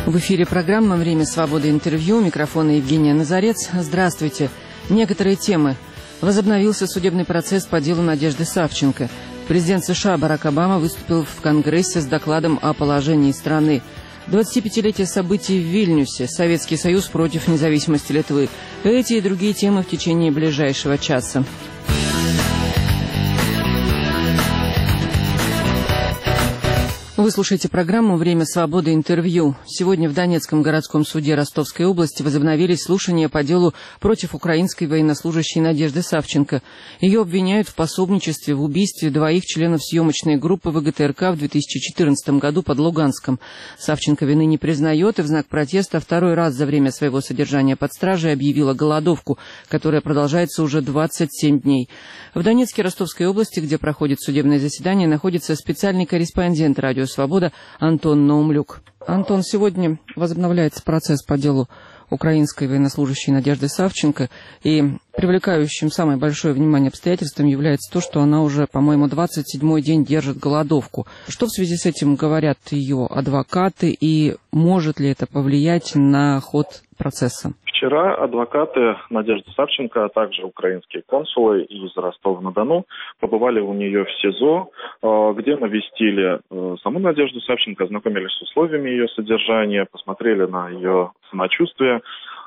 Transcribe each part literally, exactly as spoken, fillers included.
В эфире программа «Время свободы. Интервью». У микрофона Евгения Назарец. Здравствуйте. Некоторые темы. Возобновился судебный процесс по делу Надежды Савченко. Президент США Барак Обама выступил в Конгрессе с докладом о положении страны. двадцатипятилетие событий в Вильнюсе. Советский Союз против независимости Литвы. Эти и другие темы в течение ближайшего часа. Вы слушаете программу «Время свободы. Интервью». Сегодня в Донецком городском суде Ростовской области возобновились слушания по делу против украинской военнослужащей Надежды Савченко. Ее обвиняют в пособничестве в убийстве двоих членов съемочной группы ВГТРК в две тысячи четырнадцатом году под Луганском. Савченко вины не признает и в знак протеста второй раз за время своего содержания под стражей объявила голодовку, которая продолжается уже двадцать семь дней. В Донецке Ростовской области, где проходит судебное заседание, находится специальный корреспондент «Радио Свобода» Антон Наумлюк. Антон, сегодня возобновляется процесс по делу украинской военнослужащей Надежды Савченко, и привлекающим самое большое внимание обстоятельством является то, что она уже, по-моему, двадцать седьмой день держит голодовку. Что в связи с этим говорят ее адвокаты, и может ли это повлиять на ход процесса? Вчера адвокаты Надежды Савченко, а также украинские консулы из Ростова-на-Дону побывали у нее в СИЗО, где навестили саму Надежду Савченко, ознакомились с условиями ее содержания, посмотрели на ее самочувствие.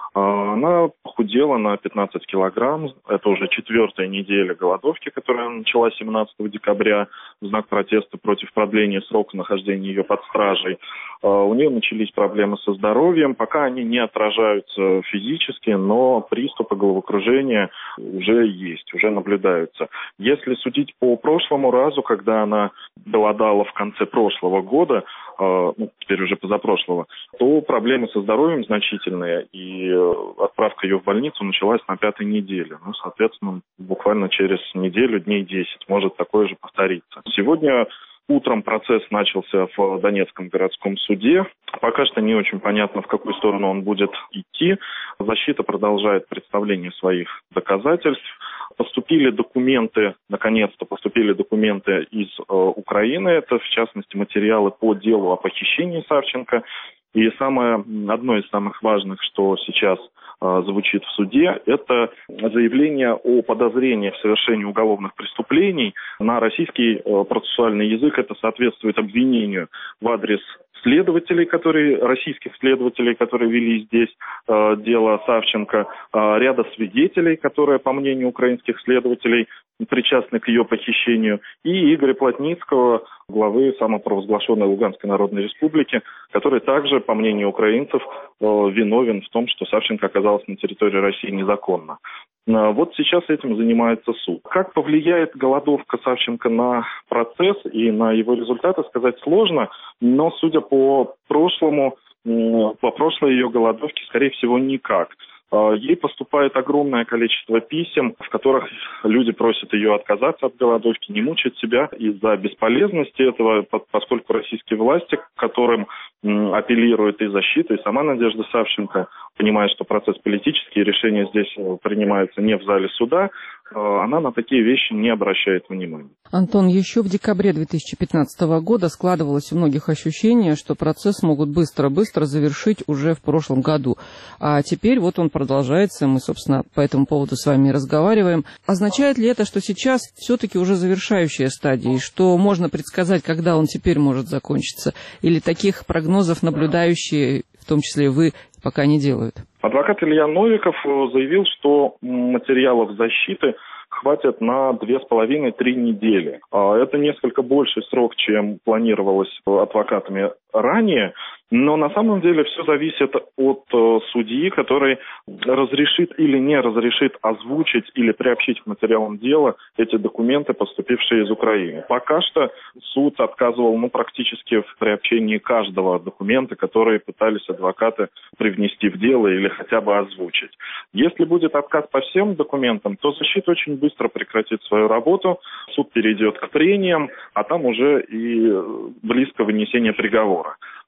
Она похудела на пятнадцать килограмм. Это уже четвертая неделя голодовки, которая началась семнадцатого декабря в знак протеста против продления срока нахождения ее под стражей. У нее начались проблемы со здоровьем. Пока они не отражаются физически, но приступы головокружения уже есть, уже наблюдаются. Если судить по прошлому разу, когда она голодала в конце прошлого года, ну, теперь уже позапрошлого, то проблемы со здоровьем значительные, и отправка ее в больницу началась на пятой неделе. Ну, соответственно, буквально через неделю, дней десять, может такое же повториться. Сегодня утром процесс начался в Донецком городском суде. Пока что не очень понятно, в какую сторону он будет идти. Защита продолжает представление своих доказательств. Поступили документы, наконец-то поступили документы из э, Украины. Это, в частности, материалы по делу о похищении Савченко. И самое, одно из самых важных, что сейчас э, звучит в суде, это заявление о подозрении в совершении уголовных преступлений. На российский э, процессуальный язык это соответствует обвинению в адрес следователей, которые, российских следователей, которые вели здесь э, дело Савченко, э, ряда свидетелей, которые, по мнению украинских следователей, причастны к ее похищению, и Игоря Плотницкого, главы самопровозглашенной Луганской Народной Республики, который также, по мнению украинцев, э, виновен в том, что Савченко оказалась на территории России незаконно. Э, вот сейчас этим занимается суд. Как повлияет голодовка Савченко на процесс и на его результаты, сказать сложно, но, судя по прошлому, э, по прошлой ее голодовке, скорее всего, никак. Ей поступает огромное количество писем, в которых люди просят ее отказаться от голодовки, не мучить себя из-за бесполезности этого, поскольку российские власти, к которым апеллирует и защита, и сама Надежда Савченко, понимая, что процесс политический, решения здесь принимаются не в зале суда, она на такие вещи не обращает внимания. Антон, еще в декабре две тысячи пятнадцатого года складывалось у многих ощущение, что процесс могут быстро-быстро завершить уже в прошлом году. А теперь вот он продолжается, мы, собственно, по этому поводу с вами разговариваем. Означает ли это, что сейчас все-таки уже завершающая стадия, и что можно предсказать, когда он теперь может закончиться? Или таких прогнозов наблюдающие, в том числе вы, пока не делают? Адвокат Илья Новиков заявил, что материалов защиты хватит на две с половиной-три недели. Это несколько больший срок, чем планировалось адвокатами ранее, но на самом деле все зависит от судьи, который разрешит или не разрешит озвучить или приобщить к материалам дела эти документы, поступившие из Украины. Пока что суд отказывал ну, практически в приобщении каждого документа, которые пытались адвокаты привнести в дело или хотя бы озвучить. Если будет отказ по всем документам, то защита очень быстро прекратит свою работу, суд перейдет к прениям, а там уже и близко вынесения приговора.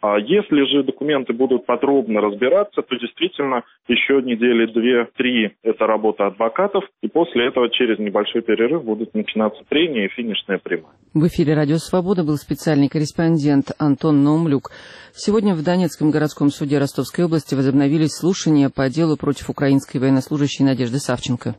Если же документы будут подробно разбираться, то действительно еще недели две-три это работа адвокатов, и после этого через небольшой перерыв будут начинаться прения и финишная прямая. В эфире «Радио Свобода» был специальный корреспондент Антон Наумлюк. Сегодня в Донецком городском суде Ростовской области возобновились слушания по делу против украинской военнослужащей Надежды Савченко.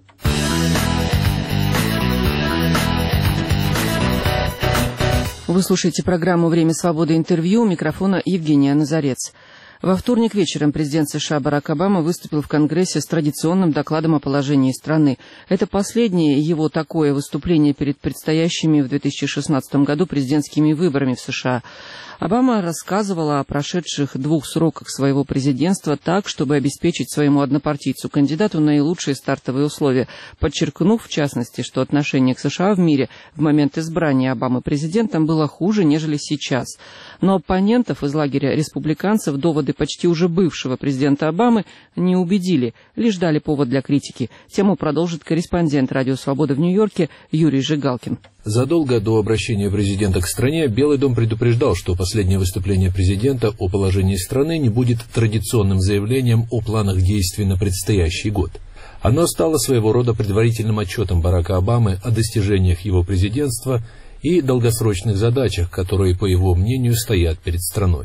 Вы слушаете программу «Время свободы. Интервью». У микрофона Евгения Назарец. Во вторник вечером президент США Барак Обама выступил в Конгрессе с традиционным докладом о положении страны. Это последнее его такое выступление перед предстоящими в две тысячи шестнадцатом году президентскими выборами в США. Обама рассказывал о прошедших двух сроках своего президентства так, чтобы обеспечить своему однопартийцу кандидату наилучшие стартовые условия, подчеркнув, в частности, что отношение к США в мире в момент избрания Обамы президентом было хуже, нежели сейчас. Но оппонентов из лагеря республиканцев доводы почти уже бывшего президента Обамы не убедили, лишь дали повод для критики. Тему продолжит корреспондент «Радио Свобода» в Нью-Йорке Юрий Жигалкин. Задолго до обращения президента к стране Белый дом предупреждал, что последнее выступление президента о положении страны не будет традиционным заявлением о планах действий на предстоящий год. Оно стало своего рода предварительным отчетом Барака Обамы о достижениях его президентства и долгосрочных задачах, которые, по его мнению, стоят перед страной.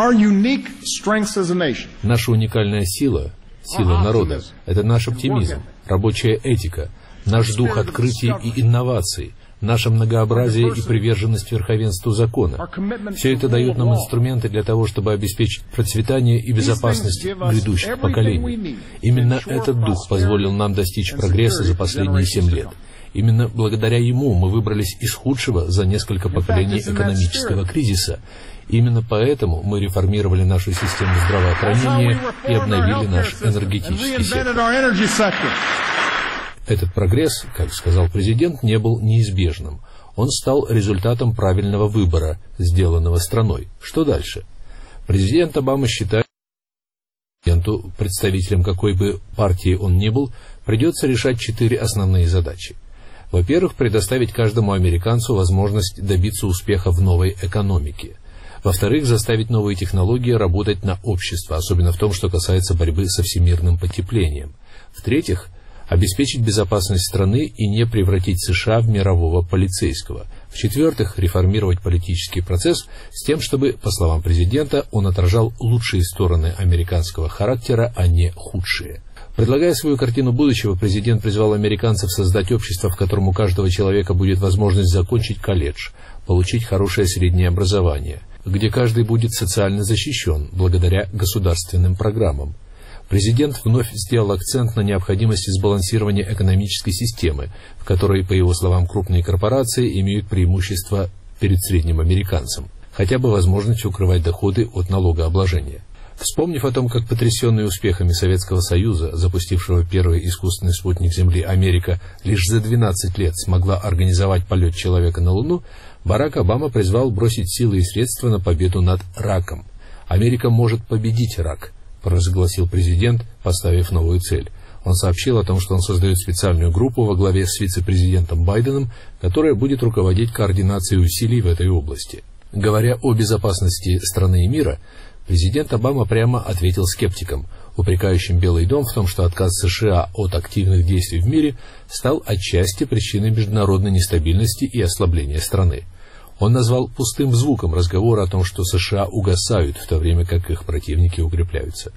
Наша уникальная сила, сила народа, это наш оптимизм, рабочая этика, наш дух открытий и инноваций, наше многообразие и приверженность верховенству закона. Все это дает нам инструменты для того, чтобы обеспечить процветание и безопасность грядущих поколений. Именно этот дух позволил нам достичь прогресса за последние семь лет. Именно благодаря ему мы выбрались из худшего за несколько поколений экономического кризиса. Именно поэтому мы реформировали нашу систему здравоохранения и обновили наш энергетический сектор. Этот прогресс, как сказал президент, не был неизбежным. Он стал результатом правильного выбора, сделанного страной. Что дальше? Президент Обама считает, что представителям какой бы партии он ни был, придется решать четыре основные задачи. Во-первых, предоставить каждому американцу возможность добиться успеха в новой экономике. Во-вторых, заставить новые технологии работать на общество, особенно в том, что касается борьбы со всемирным потеплением. В-третьих, обеспечить безопасность страны и не превратить США в мирового полицейского. В-четвертых, реформировать политический процесс с тем, чтобы, по словам президента, он отражал лучшие стороны американского характера, а не худшие. Предлагая свою картину будущего, президент призвал американцев создать общество, в котором у каждого человека будет возможность закончить колледж, получить хорошее среднее образование, где каждый будет социально защищен благодаря государственным программам. Президент вновь сделал акцент на необходимости сбалансирования экономической системы, в которой, по его словам, крупные корпорации имеют преимущество перед средним американцем, хотя бы возможность укрывать доходы от налогообложения. Вспомнив о том, как потрясенный успехами Советского Союза, запустившего первый искусственный спутник Земли, Америка лишь за двенадцать лет смогла организовать полет человека на Луну, Барак Обама призвал бросить силы и средства на победу над раком. «Америка может победить рак», — провозгласил президент, поставив новую цель. Он сообщил о том, что он создает специальную группу во главе с вице-президентом Байденом, которая будет руководить координацией усилий в этой области. Говоря о безопасности страны и мира, президент Обама прямо ответил скептикам, упрекающим Белый дом в том, что отказ США от активных действий в мире стал отчасти причиной международной нестабильности и ослабления страны. Он назвал пустым звуком разговор о том, что США угасают, в то время как их противники укрепляются.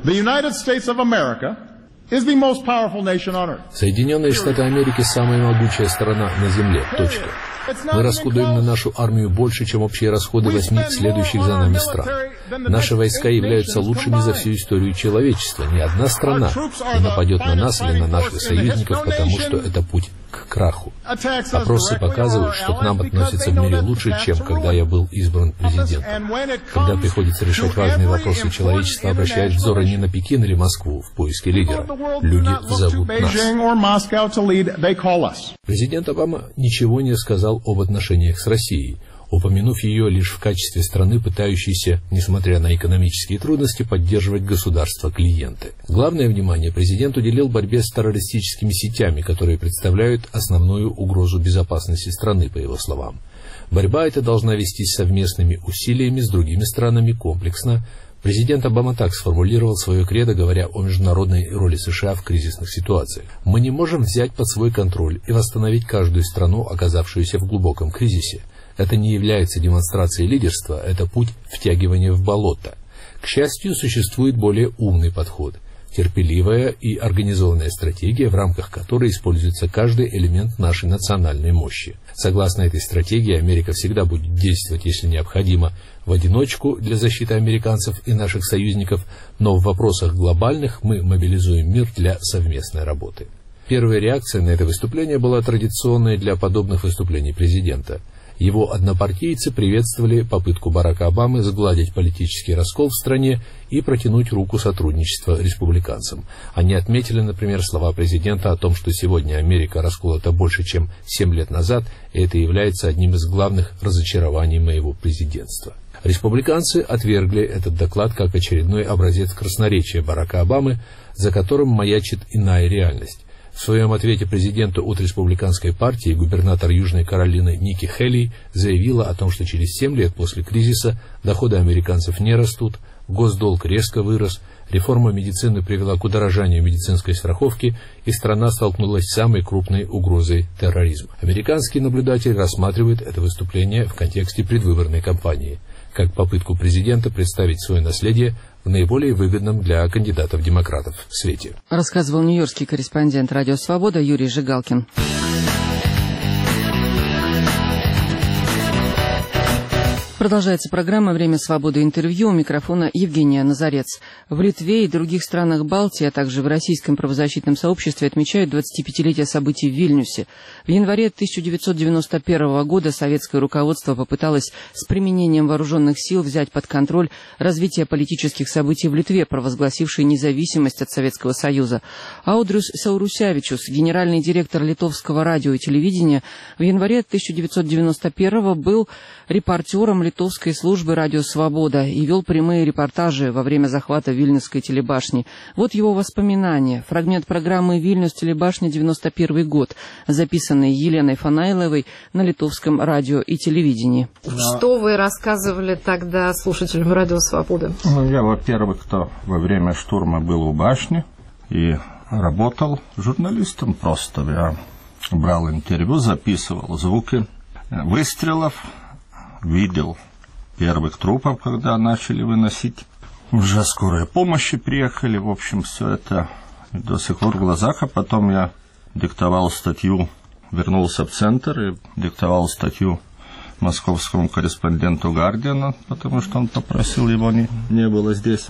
Соединенные Штаты Америки – самая могучая страна на Земле. Точка. Мы расходуем на нашу армию больше, чем общие расходы восьми следующих за нами стран. Наши войска являются лучшими за всю историю человечества. Ни одна страна не нападет на нас или на наших союзников, потому что это путь к краху. Опросы показывают, что к нам относятся в мире лучше, чем когда я был избран президентом. Когда приходится решать важные вопросы, человечество обращает взоры не на Пекин или Москву в поиске лидера. Люди зовут нас. Президент Обама ничего не сказал об отношениях с Россией. упомянув ее лишь в качестве страны, пытающейся, несмотря на экономические трудности, поддерживать государство-клиенты. Главное внимание президент уделил борьбе с террористическими сетями, которые представляют основную угрозу безопасности страны, по его словам. Борьба эта должна вестись совместными усилиями с другими странами комплексно. Президент Обама так сформулировал свое кредо, говоря о международной роли США в кризисных ситуациях. «Мы не можем взять под свой контроль и восстановить каждую страну, оказавшуюся в глубоком кризисе. Это не является демонстрацией лидерства, это путь втягивания в болото. К счастью, существует более умный подход. Терпеливая и организованная стратегия, в рамках которой используется каждый элемент нашей национальной мощи. Согласно этой стратегии, Америка всегда будет действовать, если необходимо, в одиночку для защиты американцев и наших союзников, но в вопросах глобальных мы мобилизуем мир для совместной работы». Первая реакция на это выступление была традиционной для подобных выступлений президента. Его однопартийцы приветствовали попытку Барака Обамы сгладить политический раскол в стране и протянуть руку сотрудничества республиканцам. Они отметили, например, слова президента о том, что сегодня Америка расколота больше, чем семь лет назад, и это является одним из главных разочарований моего президентства. Республиканцы отвергли этот доклад как очередной образец красноречия Барака Обамы, за которым маячит иная реальность. В своем ответе президенту от республиканской партии губернатор Южной Каролины Ники Хейли заявила о том, что через семь лет после кризиса доходы американцев не растут, госдолг резко вырос, реформа медицины привела к удорожанию медицинской страховки, и страна столкнулась с самой крупной угрозой терроризма. Американские наблюдатели рассматривают это выступление в контексте предвыборной кампании, как попытку президента представить свое наследие в наиболее выгодном для кандидатов-демократов свете. Рассказывал нью-йоркский корреспондент «Радио Свобода» Юрий Жигалкин. Продолжается программа «Время свободы» интервью. У микрофона Евгения Назарец. В Литве и других странах Балтии, а также в российском правозащитном сообществе отмечают двадцатипятилетие событий в Вильнюсе. В январе тысяча девятьсот девяносто первого года советское руководство попыталось с применением вооруженных сил взять под контроль развитие политических событий в Литве, провозгласившей независимость от Советского Союза. Аудрюс Саурусявичус, генеральный директор литовского радио и телевидения, в январе тысяча девятьсот девяносто первого был репортером литовской службы «Радио Свобода» и вел прямые репортажи во время захвата Вильнюсской телебашни. Вот его воспоминания. Фрагмент программы «Вильнюс телебашня, девяносто первый год», записанный Еленой Фанайловой на литовском радио и телевидении. Что вы рассказывали тогда слушателям «Радио Свобода»? Ну, я, во-первых, кто во время штурма был у башни и работал журналистом просто. Я брал интервью, записывал звуки выстрелов, видел первых трупов, когда начали выносить. Уже скорая помощь приехали. В общем, все это до сих пор в глазах. А потом я диктовал статью, вернулся в центр и диктовал статью московскому корреспонденту «Гардиана», потому что он попросил, его не, не было здесь.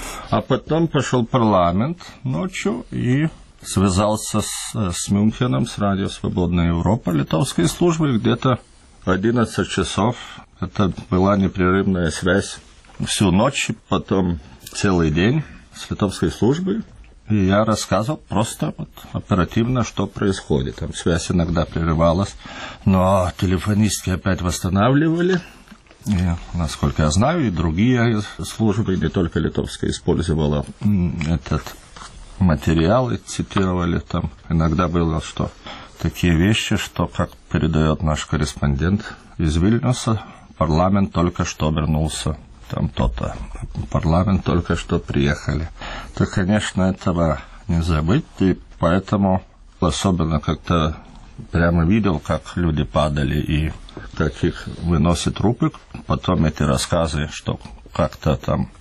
А потом пошел в парламент ночью и связался с, с Мюнхеном, с радио «Свободная Европа», литовской службой, где-то одиннадцать часов. Это была непрерывная связь всю ночь, потом целый день с литовской службой. И я рассказывал просто вот, оперативно, что происходит. Там связь иногда прерывалась, но телефонистки опять восстанавливали. И, насколько я знаю, и другие службы, не только литовская, использовала этот материал и цитировали там. Иногда было, что такие вещи, что, как передает наш корреспондент из Вильнюса, парламент только что вернулся, там то-то, парламент только что приехали. То, конечно, этого не забыть, и поэтому особенно как-то прямо видел, как люди падали и как их выносят трупы. Потом эти рассказы, что как-то там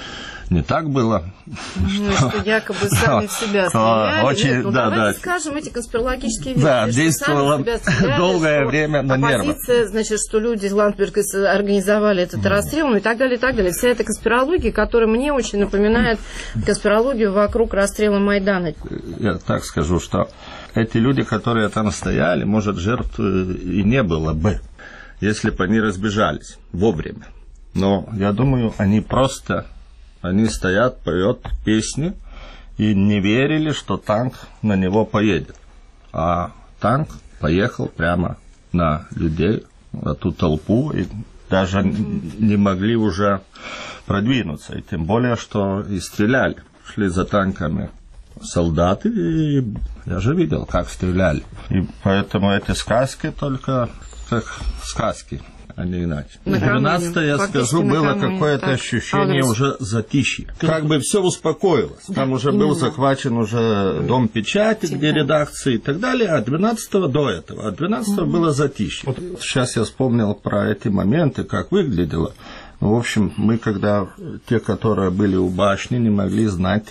не так было. Ну, что, что якобы сами в себя стреляли. Очень, Нет, ну, да, давайте да. скажем эти конспирологические вещи. Да, действовало долгое время на нервах. Оппозиция, значит, что люди из Ландсберга организовали этот mm. расстрел, ну и так далее, и так далее. Вся эта конспирология, которая мне очень напоминает конспирологию вокруг расстрела Майдана. Я так скажу, что эти люди, которые там стояли, может, жертв и не было бы, если бы они разбежались вовремя. Но, я думаю, они просто... Они стоят, поют песни и не верили, что танк на него поедет. А танк поехал прямо на людей, эту толпу и даже не могли уже продвинуться. И тем более, что и стреляли. Шли за танками солдаты, и я же видел, как стреляли. И поэтому эти сказки только как сказки, а не иначе. двенадцатое, я скажу, было какое-то ощущение адрес. Уже затишья. Как бы все успокоилось. Там да, уже именно. Был захвачен уже дом печати, где да. редакции и так далее, а двенадцатого до этого. А двенадцатого угу. было затишье. Вот сейчас я вспомнил про эти моменты, как выглядело. В общем, мы, когда те, которые были у башни, не могли знать,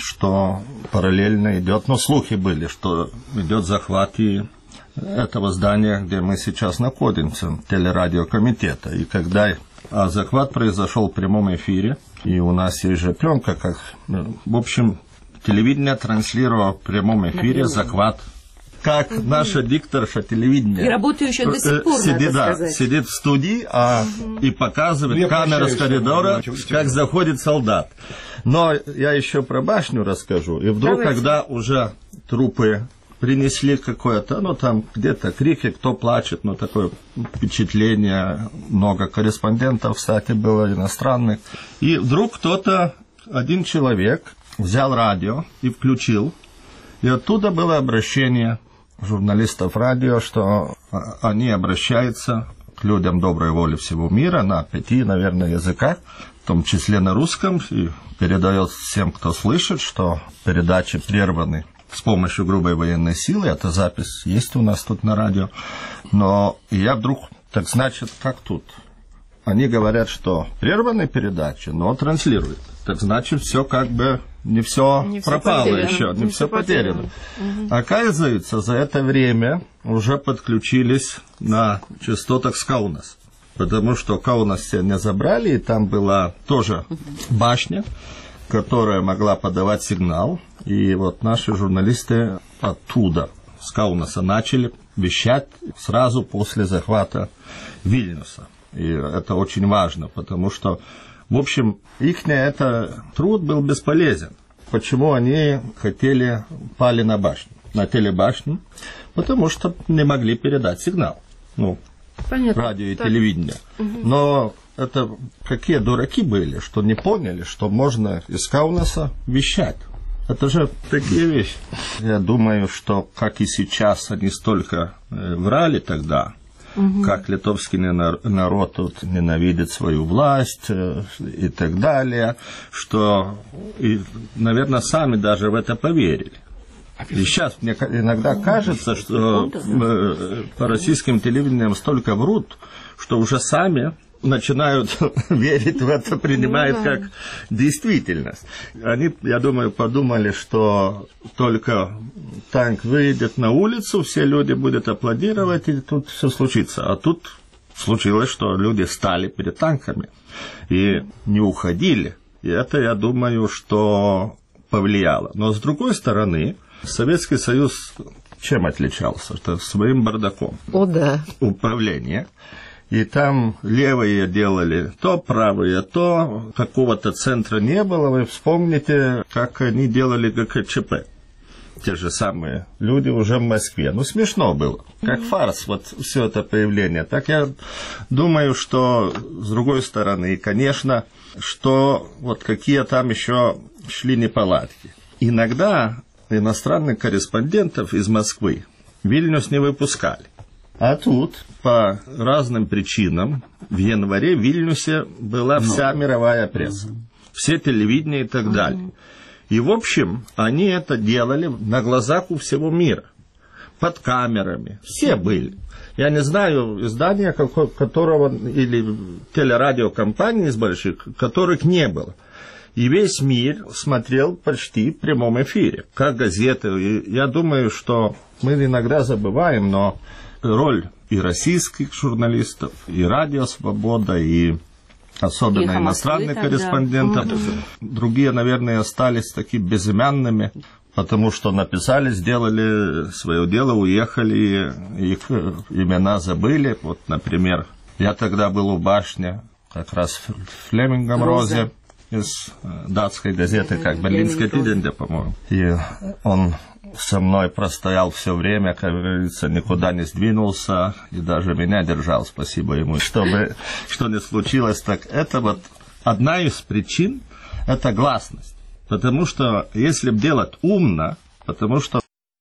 что параллельно идет, ну, слухи были, что идет захват и этого здания, где мы сейчас находимся, телерадиокомитета. И когда а захват произошел в прямом эфире, и у нас есть же пленка, как, в общем, телевидение транслировало в прямом эфире захват. Как угу. наша дикторша телевидения. И работающая до сих пор, сидит, надо да, сказать. Сидит в студии а, угу. и показывает я камера с коридора, как заходит солдат. Но я еще про башню расскажу. И вдруг, Давайте. Когда уже трупы принесли какое-то, ну, там где-то крики, кто плачет, ну, такое впечатление. Много корреспондентов, кстати, было иностранных. И вдруг кто-то, один человек, взял радио и включил. И оттуда было обращение журналистов радио, что они обращаются к людям доброй воли всего мира на пяти, наверное, языках, в том числе на русском, и передает всем, кто слышит, что передачи прерваны с помощью грубой военной силы. Эта запись есть у нас тут на радио. Но я вдруг, так значит, как тут? Они говорят, что прерваны передачи, но транслируют. Так значит, все как бы не все не пропало все еще, не, не все потеряно. потеряно. Угу. Оказывается, за это время уже подключились на частотах с Каунас. Потому что Каунас все не забрали, и там была тоже башня, которая могла подавать сигнал. И вот наши журналисты оттуда, с Каунаса, начали вещать сразу после захвата Вильнюса. И это очень важно, потому что, в общем, их это труд был бесполезен. Почему они хотели, пали на башню, на телебашню? Потому что не могли передать сигнал. Ну, понятно. Радио и так. Телевидение. Угу. Но это какие дураки были, что не поняли, что можно из Каунаса вещать. Это же такие вещи. Я думаю, что, как и сейчас, они столько врали тогда, угу. как литовский народ тут ненавидит свою власть и так далее, что, и, наверное, сами даже в это поверили. И сейчас мне иногда кажется, что по российским телевидениям столько врут, что уже сами начинают верить в это, принимают как действительность. Они, я думаю, подумали, что только танк выйдет на улицу, все люди будут аплодировать, и тут все случится. А тут случилось, что люди стали перед танками и не уходили. И это, я думаю, что повлияло. Но с другой стороны, Советский Союз чем отличался? Это своим бардаком. О, да. Управление. И там левые делали то, правые то, какого-то центра не было. Вы вспомните, как они делали ГКЧП. Те же самые люди уже в Москве. Ну, смешно было. Как mm-hmm. фарс, вот все это появление. Так я думаю, что с другой стороны, конечно, что вот какие там еще шли неполадки. Иногда иностранных корреспондентов из Москвы в Вильнюс не выпускали. А тут, по разным причинам, в январе в Вильнюсе была вся мировая пресса. Все телевидения и так далее. И, в общем, они это делали на глазах у всего мира. Под камерами. Все были. Я не знаю издания, которого, или телерадиокомпаний из больших, которых не было. И весь мир смотрел почти в прямом эфире, как газеты. И я думаю, что мы иногда забываем, но роль и российских журналистов, и Радио Свобода, и особенно и иностранных Москвы, корреспондентов. Да. Другие, наверное, остались такими безымянными, потому что написали, сделали свое дело, уехали, их имена забыли. Вот, например, я тогда был у башни, как раз в Флемингом Розе, из датской газеты, как «Берлинская Тиденде», по-моему. И он со мной простоял все время, как говорится, никуда не сдвинулся и даже меня держал, спасибо ему, чтобы что не случилось. Так это вот одна из причин, это гласность. Потому что если бы делать умно, потому что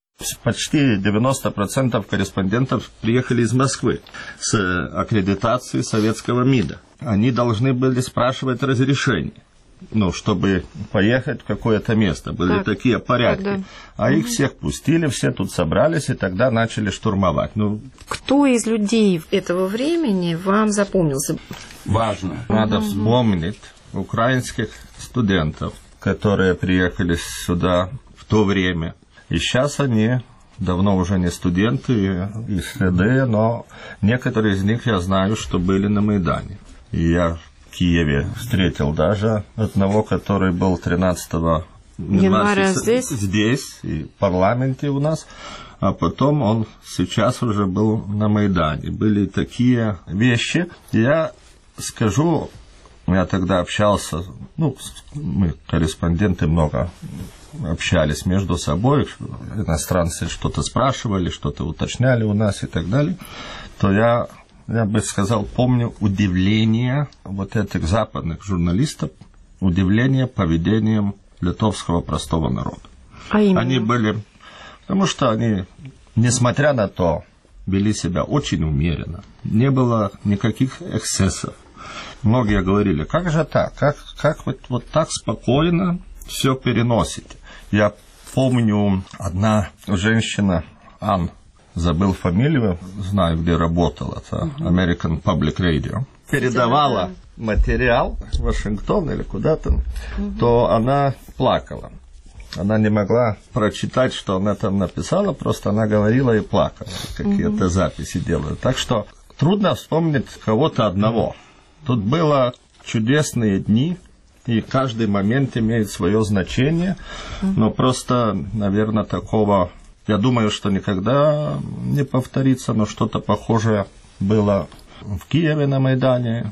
почти девяносто процентов корреспондентов приехали из Москвы с аккредитацией советского МИДа. Они должны были спрашивать разрешение, ну, чтобы поехать в какое-то место. Были так, такие порядки. Тогда... А угу. их всех пустили, все тут собрались, и тогда начали штурмовать. Ну... Кто из людей этого времени вам запомнился? Важно. Надо угу. вспомнить украинских студентов, которые приехали сюда в то время. И сейчас они давно уже не студенты из СД, но некоторые из них я знаю, что были на Майдане. И я в Киеве встретил даже одного, который был тринадцатого января здесь, здесь и в парламенте у нас, а потом он сейчас уже был на Майдане. Были такие вещи. Я скажу, я тогда общался, ну, мы корреспонденты много общались между собой, иностранцы что-то спрашивали, что-то уточняли у нас и так далее, то я, я бы сказал, помню удивление вот этих западных журналистов, удивление поведением литовского простого народа. А именно? Они были, потому что они, несмотря на то, вели себя очень умеренно, не было никаких эксцессов. Многие говорили, как же так, как, как вот, вот так спокойно все переносите. Я помню, одна женщина, Ан, забыл фамилию, знаю, где работала, это American Public Radio, передавала материал в Вашингтон или куда-то, угу. то она плакала. Она не могла прочитать, что она там написала, просто она говорила и плакала, какие-то угу. записи делала. Так что трудно вспомнить кого-то одного. Тут было чудесные дни, и каждый момент имеет свое значение, но просто, наверное, такого, я думаю, что никогда не повторится, но что-то похожее было в Киеве на Майдане.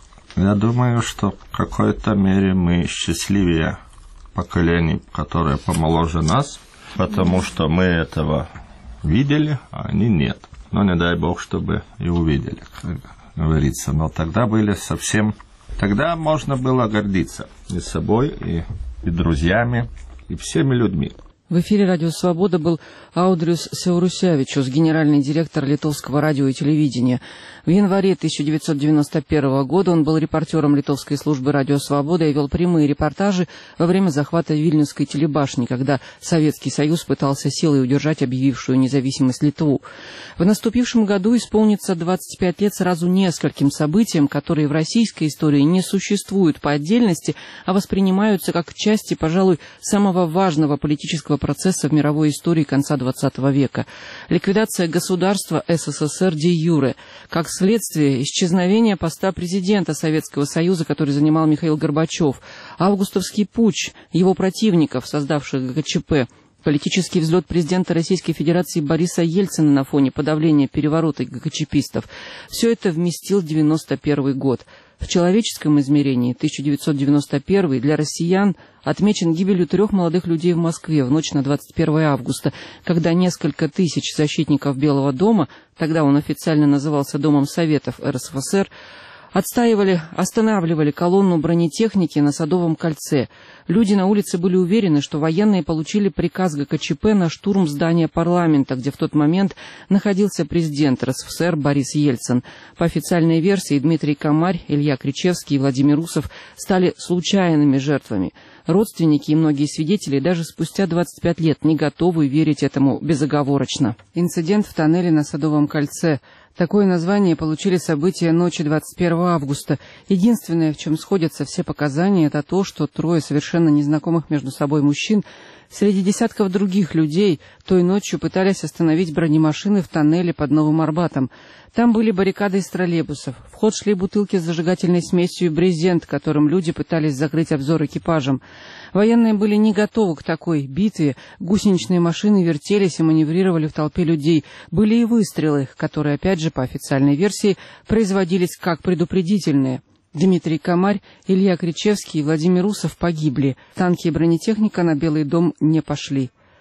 Я думаю, что в какой-то мере мы счастливее поколений, которые помоложе нас, потому что мы этого видели, а они нет. Но не дай Бог, чтобы и увидели, как говорится. Но тогда были совсем... Тогда можно было гордиться и собой, и, и друзьями, и всеми людьми. В эфире «Радио Свобода» был Аудриус Саурусявичус, генеральный директор Литовского радио и телевидения. В январе тысяча девятьсот девяносто первого года он был репортером литовской службы «Радио Свобода» и вел прямые репортажи во время захвата Вильнюсской телебашни, когда Советский Союз пытался силой удержать объявившую независимость Литву. В наступившем году исполнится двадцать пять лет сразу нескольким событиям, которые в российской истории не существуют по отдельности, а воспринимаются как части, пожалуй, самого важного политического процесса в мировой истории конца двадцатого века. Ликвидация государства СССР де-юре, как следствие исчезновения поста президента Советского Союза, который занимал Михаил Горбачев, августовский путч его противников, создавших ГКЧП, политический взлет президента Российской Федерации Бориса Ельцина на фоне подавления переворота ГКЧПистов. Все это вместил девяносто первый год. В человеческом измерении тысяча девятьсот девяносто первый для россиян отмечен гибелью трех молодых людей в Москве в ночь на двадцать первое августа, когда несколько тысяч защитников Белого дома, тогда он официально назывался Домом Советов РСФСР, отстаивали, останавливали колонну бронетехники на Садовом кольце. Люди на улице были уверены, что военные получили приказ ГКЧП на штурм здания парламента, где в тот момент находился президент РСФСР Борис Ельцин. По официальной версии, Дмитрий Комарь, Илья Кричевский и Владимир Усов стали случайными жертвами. Родственники и многие свидетели даже спустя двадцать пять лет не готовы верить этому безоговорочно. Инцидент в тоннеле на Садовом кольце. Такое название получили события ночи двадцать первого августа. Единственное, в чем сходятся все показания, это то, что трое совершенно незнакомых между собой мужчин среди десятков других людей той ночью пытались остановить бронемашины в тоннеле под Новым Арбатом. Там были баррикады из троллейбусов. В ход шли бутылки с зажигательной смесью и брезент, которым люди пытались закрыть обзор экипажам. Военные были не готовы к такой битве. Гусеничные машины вертелись и маневрировали в толпе людей. Были и выстрелы, которые, опять же, по официальной версии, производились как предупредительные. Дмитрий Комарь, Илья Кричевский и Владимир Усов погибли. Танки и бронетехника на Белый дом не пошли.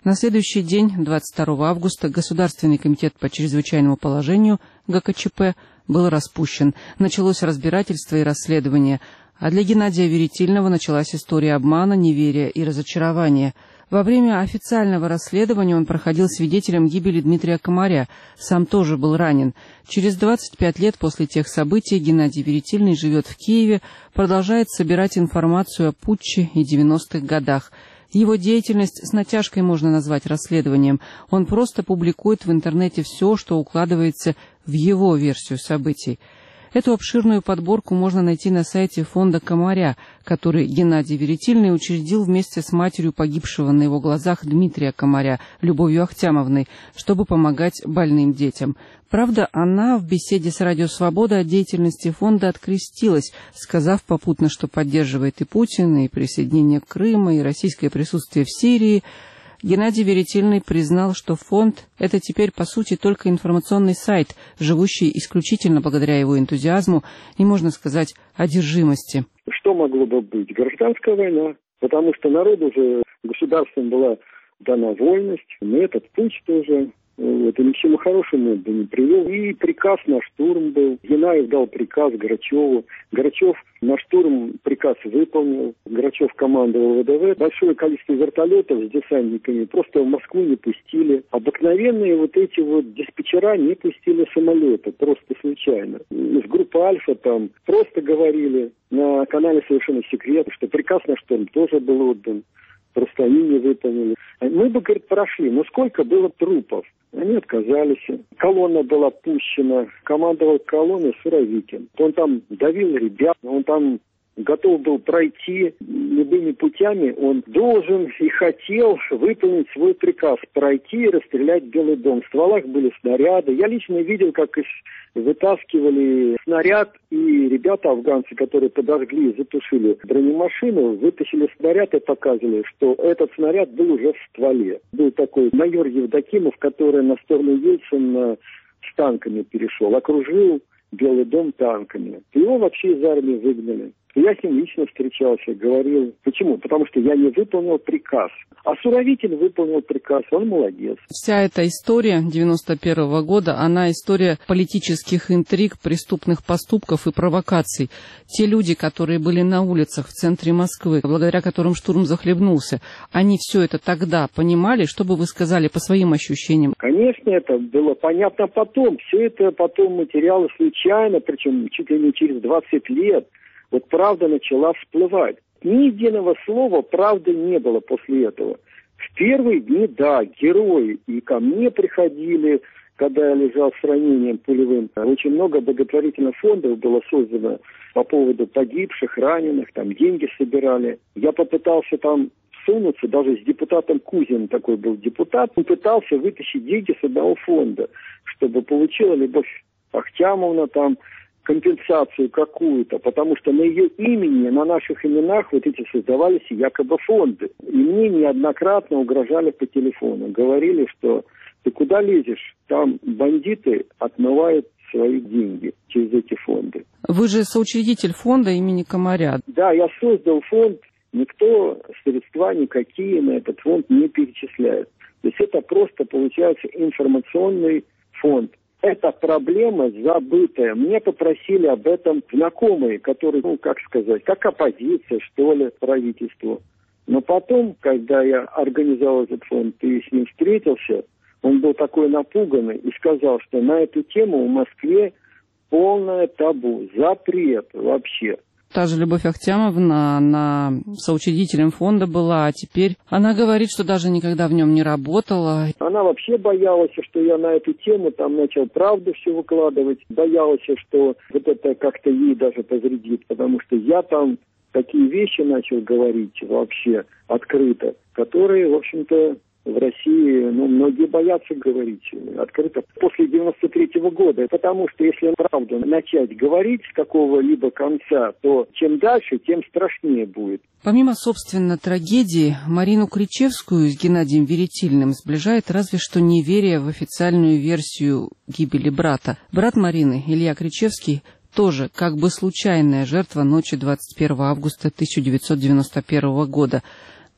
На следующий день, двадцать второго августа, Государственный комитет по чрезвычайному положению ГКЧП был распущен. Началось разбирательство и расследование. А для Геннадия Веретильного началась история обмана, неверия и разочарования. Во время официального расследования он проходил свидетелем гибели Дмитрия Комаря. Сам тоже был ранен. Через двадцать пять лет после тех событий Геннадий Веретильный живет в Киеве, продолжает собирать информацию о путче и девяностых годах. Его деятельность с натяжкой можно назвать расследованием. Он просто публикует в интернете все, что укладывается в его версию событий. Эту обширную подборку можно найти на сайте фонда Комаря, который Геннадий Веретильный учредил вместе с матерью погибшего на его глазах Дмитрия Комаря, Любовью Ахтямовной, чтобы помогать больным детям. Правда, она в беседе с Радио Свобода о деятельности фонда открестилась, сказав попутно, что поддерживает и Путина, и присоединение Крыма, и российское присутствие в Сирии. Геннадий Веретильный признал, что фонд – это теперь, по сути, только информационный сайт, живущий исключительно благодаря его энтузиазму и, можно сказать, одержимости. Что могло бы быть? Гражданская война, потому что народу уже, государством была дана вольность, но этот путь тоже, вот, и ни к чему хорошему бы не привел. И приказ на штурм был. Янаев дал приказ Грачеву. Грачев на штурм приказ выполнил. Грачев командовал ВДВ. Большое количество вертолетов с десантниками просто в Москву не пустили. Обыкновенные вот эти вот диспетчера не пустили самолеты, просто случайно. Из группы Альфа там просто говорили на канале совершенно секретно, что приказ на штурм тоже был отдан. Просто они не выполнили. Мы бы, говорит, прошли. Но сколько было трупов? Они отказались. Колонна была пущена. Командовал колонной Суровикин. Он там давил ребят. Он там готов был пройти любыми путями. Он должен и хотел выполнить свой приказ. Пройти и расстрелять Белый дом. В стволах были снаряды. Я лично видел, как их вытаскивали снаряд. И ребята афганцы, которые подожгли и затушили бронемашину, вытащили снаряд и показывали, что этот снаряд был уже в стволе. Был такой майор Евдокимов, который на сторону Ельцина с танками перешел. Окружил Белый дом танками. Его вообще из армии выгнали. Я с ним лично встречался, говорил. Почему? Потому что я не выполнил приказ. А Суровикин выполнил приказ, он молодец. Вся эта история девяносто первого года, она история политических интриг, преступных поступков и провокаций. Те люди, которые были на улицах в центре Москвы, благодаря которым штурм захлебнулся, они все это тогда понимали? Что бы вы сказали по своим ощущениям? Конечно, это было понятно потом. Все это потом материалы случайно, причем чуть ли не через двадцать лет. Вот правда начала всплывать. Ни единого слова правды не было после этого. В первые дни, да, герои и ко мне приходили, когда я лежал с ранением пулевым. Очень много благотворительных фондов было создано по поводу погибших, раненых, там деньги собирали. Я попытался там сунуться, даже с депутатом Кузиным, такой был депутат, он пытался вытащить деньги с одного фонда, чтобы получила Любовь Ахтямовна там компенсацию какую-то, потому что на ее имени, на наших именах вот эти создавались якобы фонды. И мне неоднократно угрожали по телефону. Говорили, что ты куда лезешь? Там бандиты отмывают свои деньги через эти фонды. Вы же соучредитель фонда имени Комаря. Да, я создал фонд. Никто средства никакие на этот фонд не перечисляет. То есть это просто получается информационный фонд. Это проблема забытая. Мне попросили об этом знакомые, которые, ну, как сказать, как оппозиция, что ли, правительству. Но потом, когда я организовал этот фонд и с ним встретился, он был такой напуганный и сказал, что на эту тему в Москве полное табу, запрет вообще. Та же Любовь Ахтямовна, она соучредителем фонда была, а теперь она говорит, что даже никогда в нем не работала. Она вообще боялась, что я на эту тему там начал правду все выкладывать. Боялась, что вот это как-то ей даже повредит, потому что я там такие вещи начал говорить вообще открыто, которые, в общем-то, в России, ну, многие боятся говорить открыто после девяносто третьего года, потому что если правду начать говорить с какого-либо конца, то чем дальше, тем страшнее будет. Помимо, собственно, трагедии, Марину Кричевскую с Геннадием Веретильным сближает разве что неверие в официальную версию гибели брата. Брат Марины, Илья Кричевский, тоже как бы случайная жертва ночи двадцать первого августа тысяча девятьсот девяносто первого года.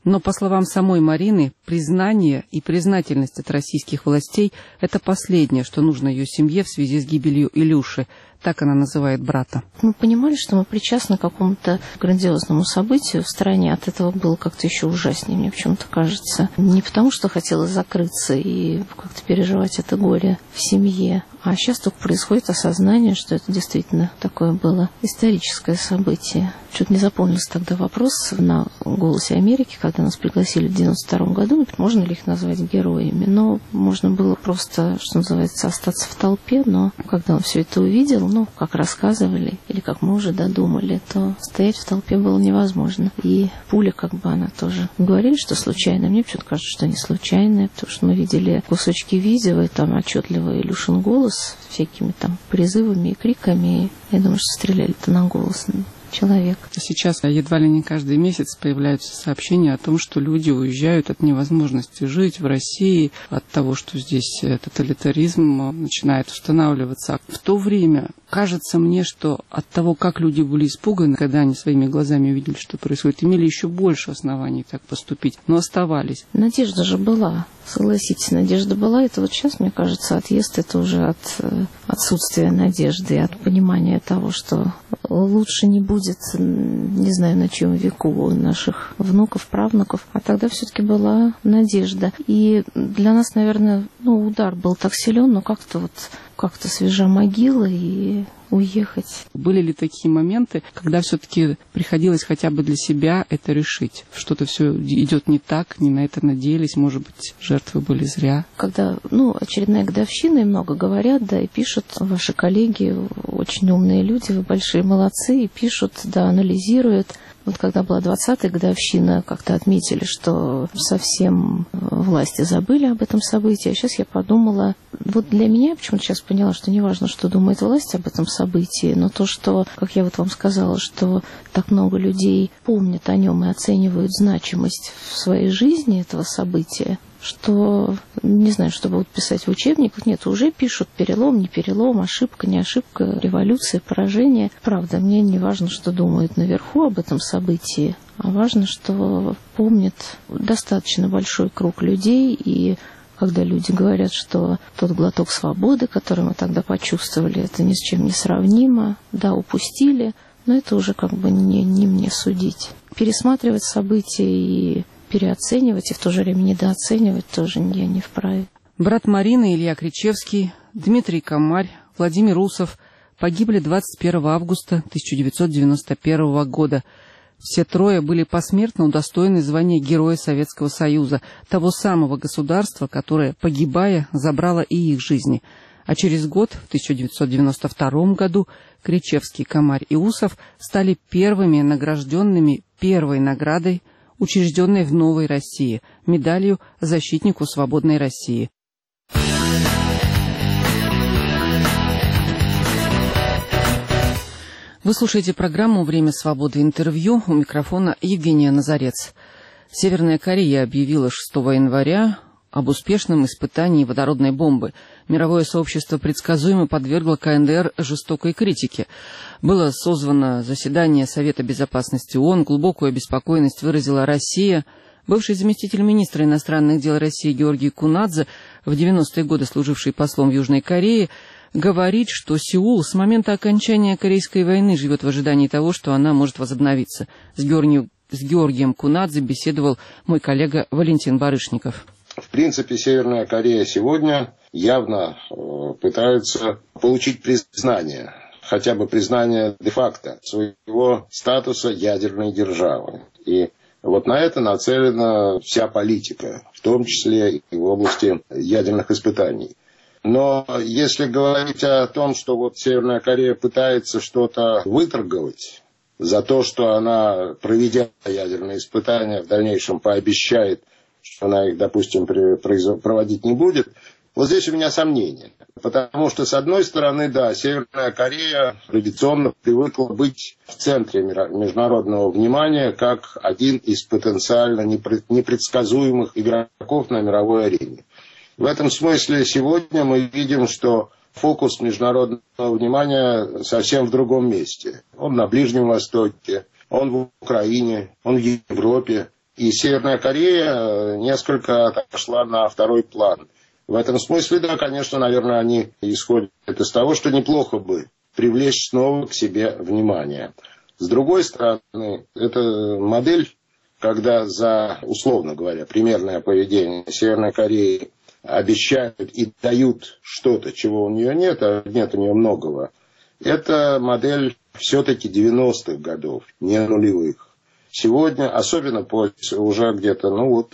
Но, по словам самой Марины, признание и признательность от российских властей – это последнее, что нужно ее семье в связи с гибелью Илюши. Так она называет брата. Мы понимали, что мы причастны к какому-то грандиозному событию в стране. От этого было как-то еще ужаснее, мне почему-то кажется. Не потому, что хотела закрыться и как-то переживать это горе в семье, а сейчас только происходит осознание, что это действительно такое было историческое событие. Чуть не запомнился тогда вопрос на «Голосе Америки», когда нас пригласили в девяносто втором году, можно ли их назвать героями. Но можно было просто, что называется, остаться в толпе, но когда он все это увидел, ну, как рассказывали, или как мы уже додумали, то стоять в толпе было невозможно. И пуля, как бы, она тоже говорили, что случайно. Мне почему-то кажется, что не случайная, потому что мы видели кусочки видео, и там отчетливо Илюшин голос всякими там призывами и криками. Я думаю, что стреляли-то на голос человек. Сейчас едва ли не каждый месяц появляются сообщения о том, что люди уезжают от невозможности жить в России, от того, что здесь тоталитаризм начинает устанавливаться. В то время кажется мне, что от того, как люди были испуганы, когда они своими глазами увидели, что происходит, имели еще больше оснований так поступить, но оставались. Надежда же была. Согласитесь, надежда была. Это вот сейчас, мне кажется, отъезд — это уже от э, отсутствия надежды, от понимания того, что лучше не будет, не знаю, на чьем веку у наших внуков, правнуков. А тогда все-таки была надежда. И для нас, наверное, ну, удар был так силен, но как-то вот как-то свежа могила и уехать. Были ли такие моменты, когда все-таки приходилось хотя бы для себя это решить? Что-то все идет не так, не на это надеялись, может быть, жертвы были зря? Когда, ну, очередная годовщина, и много говорят, да, и пишут ваши коллеги, очень умные люди, вы большие молодцы, и пишут, да, анализируют. Вот когда была двадцатая годовщина, как-то отметили, что совсем власти забыли об этом событии. А сейчас я подумала, вот для меня, я почему-то сейчас поняла, что не важно, что думает власть об этом событии, но то, что, как я вот вам сказала, что так много людей помнят о нем и оценивают значимость в своей жизни этого события, что, не знаю, что будут писать в учебниках. Нет, уже пишут перелом, не перелом, ошибка, не ошибка, революция, поражение. Правда, мне не важно, что думают наверху об этом событии, а важно, что помнит достаточно большой круг людей. И когда люди говорят, что тот глоток свободы, который мы тогда почувствовали, это ни с чем не сравнимо, да, упустили, но это уже как бы не, не мне судить. Пересматривать события и переоценивать, и в то же время недооценивать тоже я не вправе. Брат Марины Илья Кричевский, Дмитрий Комарь, Владимир Усов погибли двадцать первого августа тысяча девятьсот девяносто первого года. Все трое были посмертно удостоены звания Героя Советского Союза, того самого государства, которое, погибая, забрало и их жизни. А через год, в тысяча девятьсот девяносто втором году, Кричевский, Комарь и Усов стали первыми награжденными первой наградой, учрежденной в Новой России, медалью «Защитнику свободной России». Вы слушаете программу «Время свободы. Интервью». У микрофона Евгения Назарец. Северная Корея объявила шестого января об успешном испытании водородной бомбы. Мировое сообщество предсказуемо подвергло КНДР жестокой критике. Было созвано заседание Совета безопасности ООН, глубокую обеспокоенность выразила Россия. Бывший заместитель министра иностранных дел России Георгий Кунадзе, в девяностые годы служивший послом в Южной Корее, говорит, что Сеул с момента окончания Корейской войны живет в ожидании того, что она может возобновиться. С Георгием, с Георгием Кунадзе беседовал мой коллега Валентин Барышников. В принципе, Северная Корея сегодня явно э, пытается получить признание, хотя бы признание де-факто своего статуса ядерной державы. И вот на это нацелена вся политика, в том числе и в области ядерных испытаний. Но если говорить о том, что вот Северная Корея пытается что-то выторговать за то, что она, проведя ядерные испытания, в дальнейшем пообещает, что она их, допустим, проводить не будет, вот здесь у меня сомнения. Потому что, с одной стороны, да, Северная Корея традиционно привыкла быть в центре международного внимания как один из потенциально непредсказуемых игроков на мировой арене. В этом смысле сегодня мы видим, что фокус международного внимания совсем в другом месте. Он на Ближнем Востоке, он в Украине, он в Европе. И Северная Корея несколько отошла на второй план. В этом смысле, да, конечно, наверное, они исходят из того, что неплохо бы привлечь снова к себе внимание. С другой стороны, это модель, когда за, условно говоря, примерное поведение Северной Кореи обещают и дают что-то, чего у нее нет, а нет у нее многого. Это модель все-таки девяностых годов, не нулевых. Сегодня, особенно после уже где-то, ну вот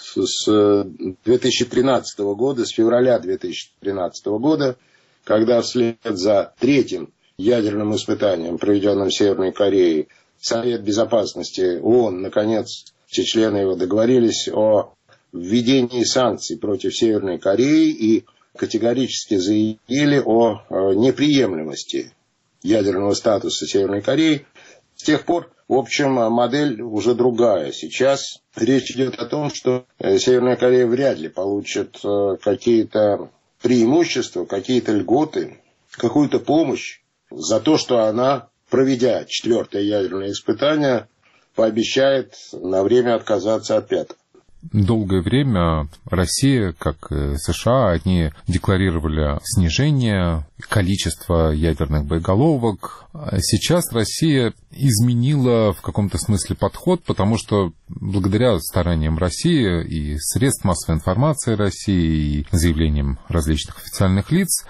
с две тысячи тринадцатого года, с февраля две тысячи тринадцатого года, когда вслед за третьим ядерным испытанием, проведенным в Северной Корее, Совет Безопасности ООН, наконец, все члены его договорились о введении санкций против Северной Кореи и категорически заявили о неприемлемости ядерного статуса Северной Кореи. С тех пор, в общем, модель уже другая. Сейчас речь идет о том, что Северная Корея вряд ли получит какие-то преимущества, какие-то льготы, какую-то помощь за то, что она, проведя четвертое ядерное испытание, пообещает на время отказаться от пятого. Долгое время Россия, как и США, они декларировали снижение количества ядерных боеголовок. Сейчас Россия изменила в каком-то смысле подход, потому что благодаря стараниям России и средств массовой информации России, и заявлениям различных официальных лиц,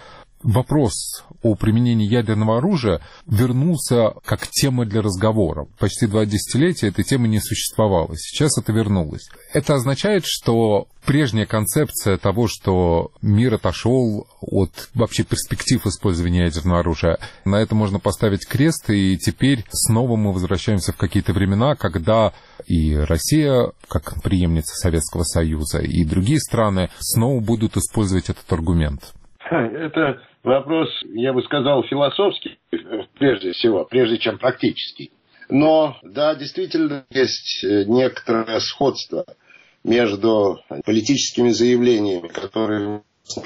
вопрос о применении ядерного оружия вернулся как тема для разговора. Почти два десятилетия этой темы не существовало. Сейчас это вернулось. Это означает, что прежняя концепция того, что мир отошел от вообще перспектив использования ядерного оружия, на это можно поставить крест, и теперь снова мы возвращаемся в какие-то времена, когда и Россия, как преемница Советского Союза, и другие страны снова будут использовать этот аргумент. Это вопрос, я бы сказал, философский, прежде всего, прежде чем практический. Но, да, действительно, есть некоторое сходство между политическими заявлениями, которые мы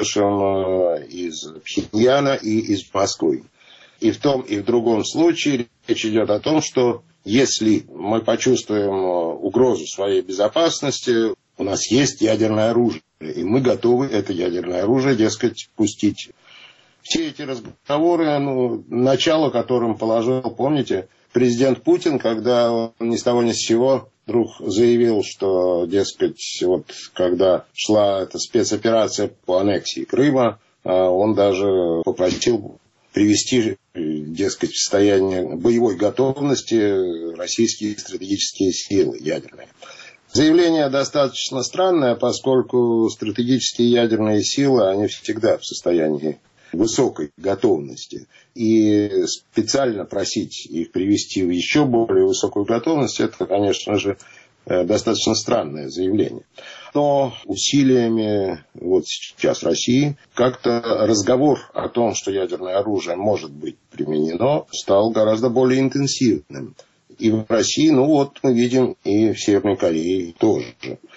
слышим из Пхеньяна и из Москвы. И в том, и в другом случае речь идет о том, что если мы почувствуем угрозу своей безопасности, у нас есть ядерное оружие, и мы готовы это ядерное оружие, дескать, пустить. Все эти разговоры, ну, начало которым положил, помните, президент Путин, когда он ни с того ни с сего вдруг заявил, что, дескать, вот когда шла эта спецоперация по аннексии Крыма, он даже попросил привести, дескать, в состояние боевой готовности российские стратегические силы ядерные. Заявление достаточно странное, поскольку стратегические ядерные силы, они всегда в состоянии высокой готовности. И специально просить их привести в еще более высокую готовность, это, конечно же, достаточно странное заявление. Но усилиями вот сейчас России как-то разговор о том, что ядерное оружие может быть применено, стал гораздо более интенсивным. И в России, ну вот, мы видим, и в Северной Корее тоже.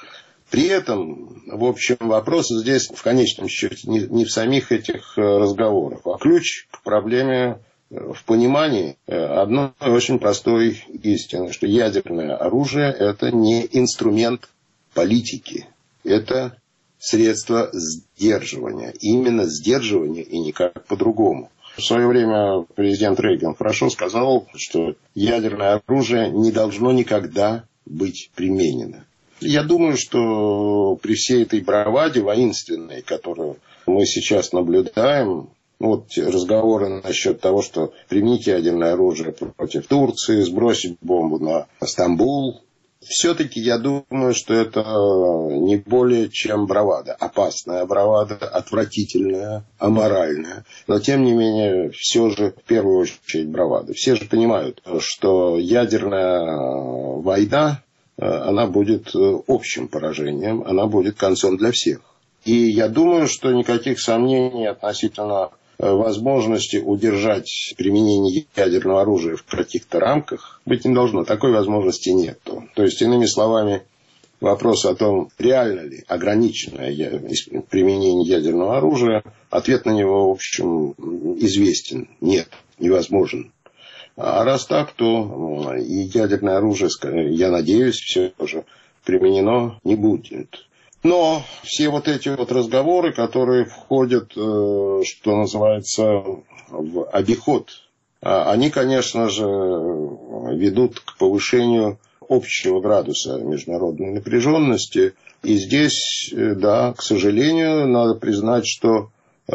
При этом, в общем, вопрос здесь в конечном счете не, не в самих этих разговорах, а ключ к проблеме в понимании одной очень простой истины, что ядерное оружие – это не инструмент политики, это средство сдерживания. Именно сдерживания и никак по-другому. В свое время президент Рейган хорошо сказал, что ядерное оружие не должно никогда быть применено. Я думаю, что при всей этой браваде воинственной, которую мы сейчас наблюдаем, вот разговоры насчет того, что применить ядерное оружие против Турции, сбросить бомбу на Стамбул, все-таки я думаю, что это не более чем бравада. Опасная бравада, отвратительная, аморальная. Но, тем не менее, все же в первую очередь бравада. Все же понимают, что ядерная война, она будет общим поражением, она будет концом для всех. И я думаю, что никаких сомнений относительно возможности удержать применение ядерного оружия в каких-то рамках быть не должно. Такой возможности нет. То есть, иными словами, вопрос о том, реально ли ограниченное применение ядерного оружия, ответ на него, в общем, известен. Нет, невозможен. А раз так, то и ядерное оружие, я надеюсь, все же применено не будет. Но все вот эти вот разговоры, которые входят, что называется, в обиход, они, конечно же, ведут к повышению общего градуса международной напряженности. И здесь, да, к сожалению, надо признать, что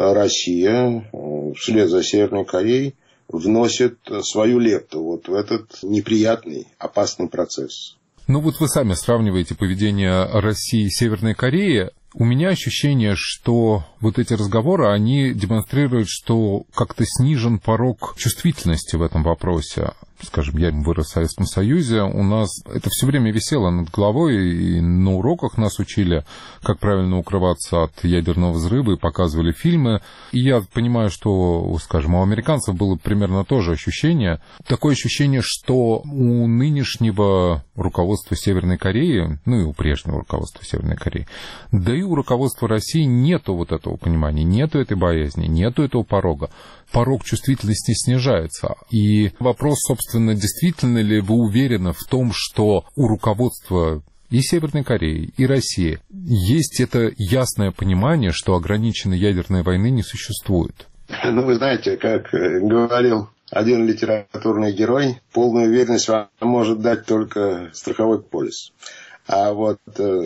Россия вслед за Северной Кореей вносит свою лепту вот в этот неприятный, опасный процесс. Ну вот вы сами сравниваете поведение России и Северной Кореи. У меня ощущение, что вот эти разговоры, они демонстрируют, что как-то снижен порог чувствительности в этом вопросе. Скажем, я вырос в Советском Союзе, у нас это все время висело над головой, и на уроках нас учили, как правильно укрываться от ядерного взрыва, и показывали фильмы. И я понимаю, что, скажем, у американцев было примерно то же ощущение. Такое ощущение, что у нынешнего руководства Северной Кореи, ну и у прежнего руководства Северной Кореи, да и у руководства России нету вот этого понимания, нету этой боязни, нету этого порога. Порог чувствительности снижается. И вопрос, собственно, действительно ли вы уверены в том, что у руководства и Северной Кореи, и России есть это ясное понимание, что ограниченной ядерной войны не существует? Ну, вы знаете, как говорил один литературный герой, полную уверенность вам может дать только страховой полис. А вот...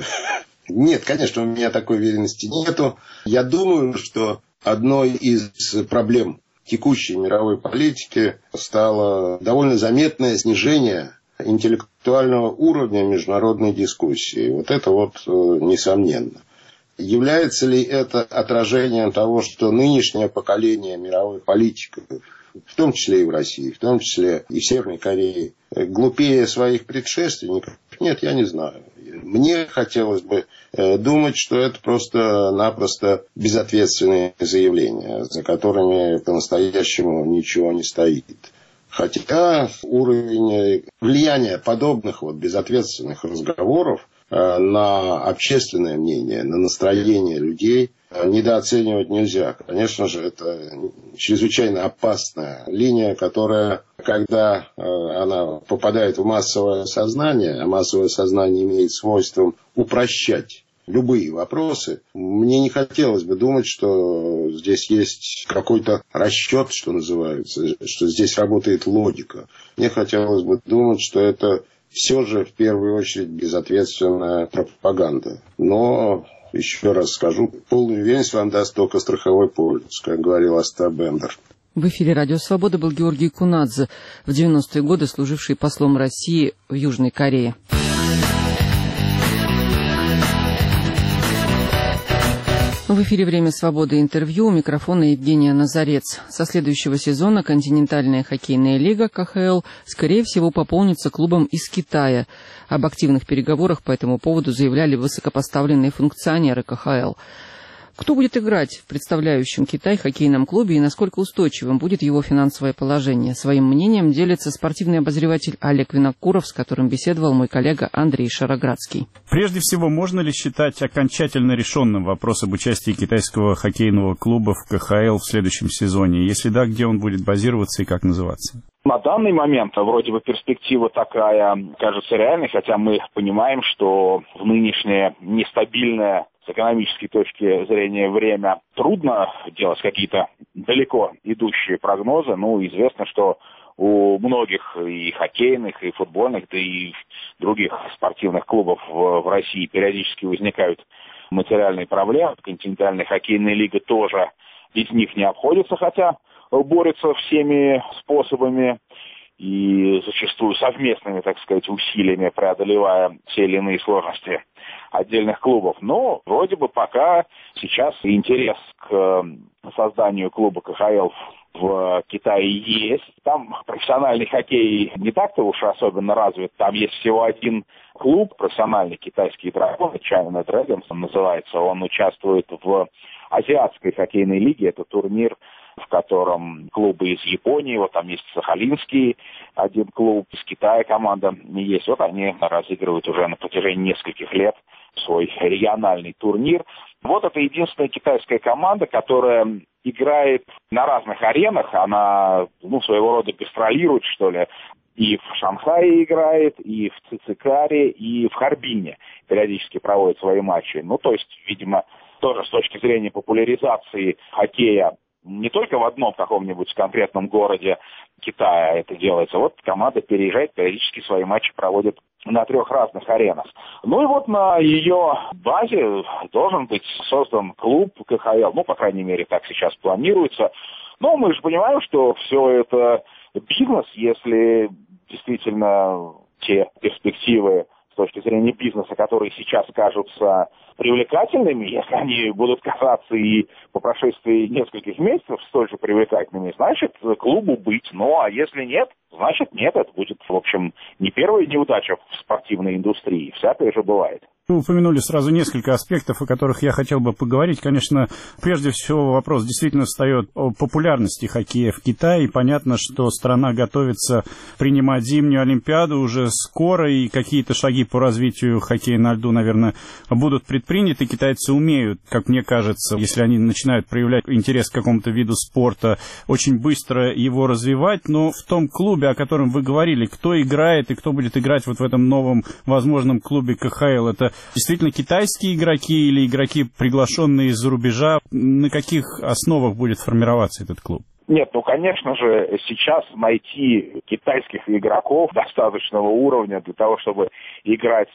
Нет, конечно, у меня такой уверенности нету. Я думаю, что одной из проблем текущей мировой политики стало довольно заметное снижение интеллектуального уровня международной дискуссии. Вот это вот несомненно. Является ли это отражением того, что нынешнее поколение мировой политиков, в том числе и в России, в том числе и в Северной Корее, глупее своих предшественников? Нет, я не знаю. Мне хотелось бы думать, что это просто-напросто безответственные заявления, за которыми по-настоящему ничего не стоит. Хотя уровень влияния подобных вот безответственных разговоров на общественное мнение, на настроение людей недооценивать нельзя. Конечно же, это чрезвычайно опасная линия, которая, когда она попадает в массовое сознание, а массовое сознание имеет свойство упрощать любые вопросы, мне не хотелось бы думать, что здесь есть какой-то расчет, что называется, что здесь работает логика. Мне хотелось бы думать, что это все же в первую очередь безответственная пропаганда. Но, еще раз скажу, полную уверенность вам даст только страховой полис, как говорил Остап Бендер. В эфире «Радио Свобода» был Георгий Кунадзе, в девяностые годы служивший послом России в Южной Корее. В эфире «Время свободы» интервью, у микрофона Евгения Назарец. Со следующего сезона континентальная хоккейная лига ка ха эл, скорее всего, пополнится клубом из Китая. Об активных переговорах по этому поводу заявляли высокопоставленные функционеры ка ха эл. Кто будет играть в представляющем Китай хоккейном клубе и насколько устойчивым будет его финансовое положение? Своим мнением делится спортивный обозреватель Олег Винокуров, с которым беседовал мой коллега Андрей Шароградский. Прежде всего, можно ли считать окончательно решенным вопрос об участии китайского хоккейного клуба в ка ха эл в следующем сезоне? Если да, где он будет базироваться и как называться? На данный момент вроде бы перспектива такая кажется реальной, хотя мы понимаем, что в нынешнее нестабильное с экономической точки зрения время трудно делать какие-то далеко идущие прогнозы. Ну, известно, что у многих и хоккейных, и футбольных, да и других спортивных клубов в, в России периодически возникают материальные проблемы. Континентальная хоккейная лига тоже без них не обходится, хотя борется всеми способами и зачастую совместными, так сказать, усилиями, преодолевая те или иные сложности отдельных клубов. Но вроде бы пока сейчас интерес к созданию клуба ка ха эл в Китае есть. Там профессиональный хоккей не так-то уж особенно развит. Там есть всего один клуб, профессиональный китайский дракон, China Dragons называется. Он участвует в Азиатской хоккейной лиге. Это турнир, в котором клубы из Японии, вот там есть Сахалинский один клуб, из Китая команда есть. Вот они разыгрывают уже на протяжении нескольких лет свой региональный турнир. Вот это единственная китайская команда, которая играет на разных аренах. Она, ну, своего рода гастролирует, что ли. и в Шанхае играет, и в Цицикаре, и в Харбине периодически проводит свои матчи. Ну, то есть, видимо, тоже с точки зрения популяризации хоккея не только в одном каком-нибудь конкретном городе Китая это делается. Вот команда переезжает, периодически свои матчи проводит на трех разных аренах. Ну и вот на ее базе должен быть создан клуб ка ха эл. Ну, по крайней мере, так сейчас планируется. Но мы же понимаем, что все это бизнес, если действительно те перспективы с точки зрения бизнеса, которые сейчас кажутся привлекательными, если они будут казаться и по прошествии нескольких месяцев столь же привлекательными, значит, клубу быть. Ну, а если нет, значит, нет. Это будет, в общем, не первая неудача в спортивной индустрии. Всякое же бывает. Вы упомянули сразу несколько аспектов, о которых я хотел бы поговорить. Конечно, прежде всего вопрос действительно встает о популярности хоккея в Китае. И понятно, что страна готовится принимать зимнюю Олимпиаду уже скоро, и какие-то шаги по развитию хоккея на льду, наверное, будут предприняты. Китайцы умеют, как мне кажется, если они начинают проявлять интерес к какому-то виду спорта, очень быстро его развивать. Но в том клубе, о котором вы говорили, кто играет и кто будет играть вот в этом новом возможном клубе ка ха эл, это действительно китайские игроки или игроки, приглашенные из-за рубежа? На каких основах будет формироваться этот клуб? Нет, ну, конечно же, сейчас найти китайских игроков достаточного уровня для того, чтобы играть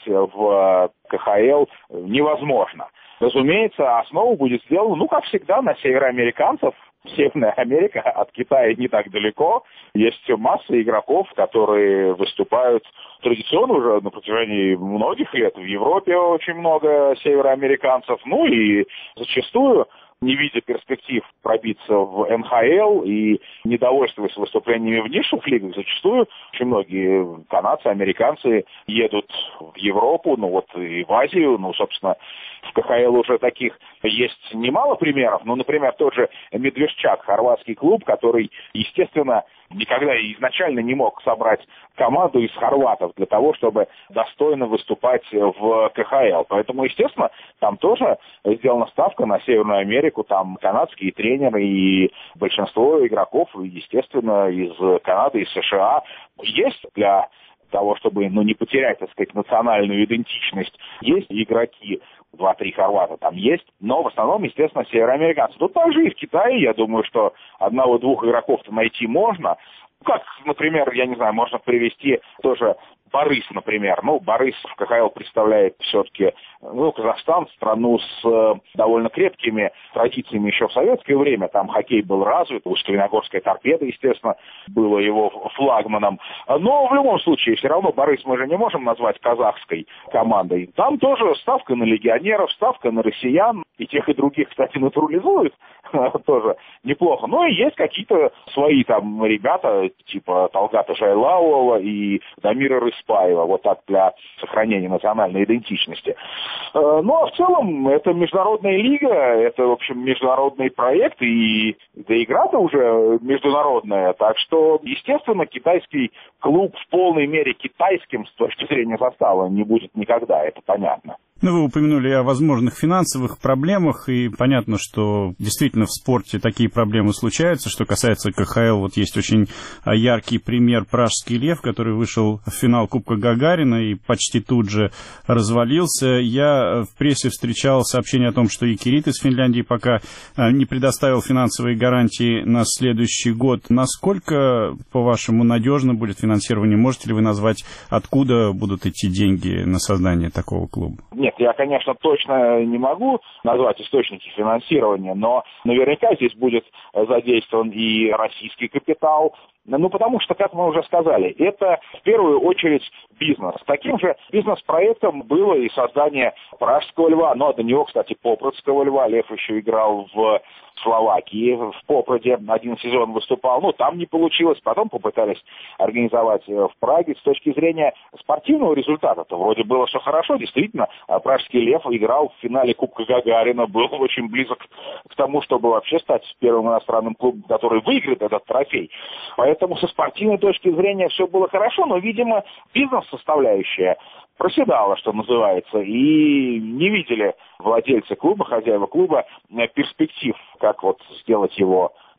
в ка ха эл, невозможно. Разумеется, основа будет сделана, ну, как всегда, на североамериканцев. Северная Америка от Китая не так далеко. Есть масса игроков, которые выступают традиционно уже на протяжении многих лет. В Европе очень много североамериканцев. Ну и зачастую, не видя перспектив пробиться в эн ха эл и недовольствуясь выступлениями в низших лигах, зачастую очень многие канадцы, американцы едут в Европу, ну вот и в Азию, ну, собственно, в ка ха эл уже таких есть немало примеров. Ну, например, тот же Медвежчак, хорватский клуб, который, естественно, никогда изначально не мог собрать команду из хорватов для того, чтобы достойно выступать в ка ха эл. Поэтому, естественно, там тоже сделана ставка на Северную Америку, там канадские тренеры и большинство игроков, естественно, из Канады, из США. Есть для того, чтобы, ну, не потерять, так сказать, национальную идентичность, есть игроки, два-три хорвата там есть, но в основном, естественно, североамериканцы. Тут также и в Китае, я думаю, что одного-двух игроков-то найти можно. Как, например, я не знаю, можно привести тоже Борис, например. Ну, Борис в ка ха эл представляет все-таки, ну, Казахстан, страну с э, довольно крепкими традициями еще в советское время. Там хоккей был развит, Усть-Каменогорская торпеда, естественно, было его флагманом. Но в любом случае, все равно Борис мы же не можем назвать казахской командой. Там тоже ставка на легионеров, ставка на россиян. И тех, и других, кстати, натурализуют тоже неплохо. Но и есть какие-то свои там ребята, типа Талгата Жайлауова и Дамира Рыспаева, вот так для сохранения национальной идентичности. Ну, а в целом, это международная лига, это, в общем, международный проект, и да, игра-то уже международная. Так что, естественно, китайский клуб в полной мере китайским с точки зрения состава не будет никогда, это понятно. Ну, вы упомянули о возможных финансовых проблемах, и понятно, что действительно в спорте такие проблемы случаются. Что касается ка ха эл, вот есть очень яркий пример «Пражский лев», который вышел в финал Кубка Гагарина и почти тут же развалился. Я в прессе встречал сообщение о том, что и Кирит из Финляндии пока не предоставил финансовые гарантии на следующий год. Насколько, по-вашему, надежно будет финансирование? Можете ли вы назвать, откуда будут идти деньги на создание такого клуба? Нет, я, конечно, точно не могу назвать источники финансирования, но наверняка здесь будет задействован и российский капитал. Ну, потому что, как мы уже сказали, это в первую очередь бизнес. Таким же бизнес-проектом было и создание Пражского льва, но до него, кстати, Попрадского льва. Лев еще играл в Словакии, в Попроде один сезон выступал, ну, там не получилось, потом попытались организовать в Праге. С точки зрения спортивного результата-то вроде было все хорошо, действительно, Пражский лев играл в финале Кубка Гагарина, был очень близок к тому, чтобы вообще стать первым иностранным клубом, который выиграет этот трофей. Поэтому со спортивной точки зрения все было хорошо, но, видимо, бизнес-составляющая проседала, что называется, и не видели владельцы клуба, хозяева клуба перспектив, как вот сделать его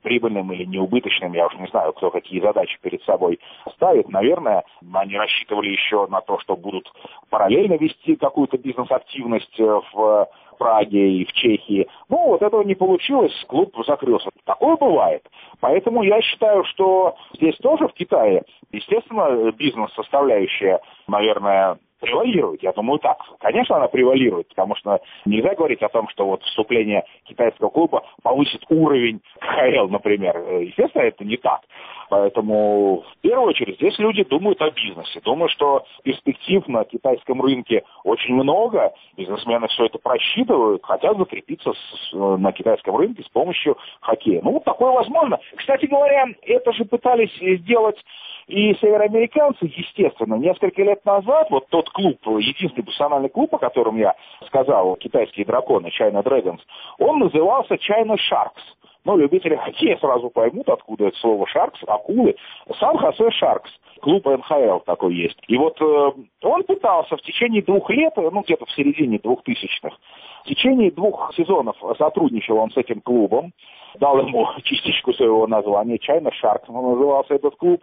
прибыльным или неубыточным, я уж не знаю, кто какие задачи перед собой ставит. Наверное, они рассчитывали еще на то, что будут параллельно вести какую-то бизнес-активность в Праге и в Чехии. Ну, вот этого не получилось, клуб закрылся. Такое бывает. Поэтому я считаю, что здесь тоже, в Китае, естественно, бизнес-составляющая, наверное, превалирует. Я думаю, так. Конечно, она превалирует, потому что нельзя говорить о том, что вот вступление китайского клуба повысит уровень КХЛ, например. Естественно, это не так. Поэтому, в первую очередь, здесь люди думают о бизнесе. Думают, что перспектив на китайском рынке очень много. Бизнесмены все это просчитывают, хотят закрепиться с, на китайском рынке с помощью хоккея. Ну, вот такое возможно. Кстати говоря, это же пытались сделать и североамериканцы, естественно. Несколько лет назад вот тот клуб, единственный профессиональный клуб, о котором я сказал, китайские драконы, China Dragons, он назывался China Sharks. Ну, любители хоккея сразу поймут, откуда это слово «шаркс», акулы. Сан-Хосе Шаркс, клуб эн ха эл такой есть. И вот э, он пытался в течение двух лет, ну, где-то в середине двухтысячных, в течение двух сезонов сотрудничал он с этим клубом, дал ему частичку своего названия, China Sharks назывался этот клуб.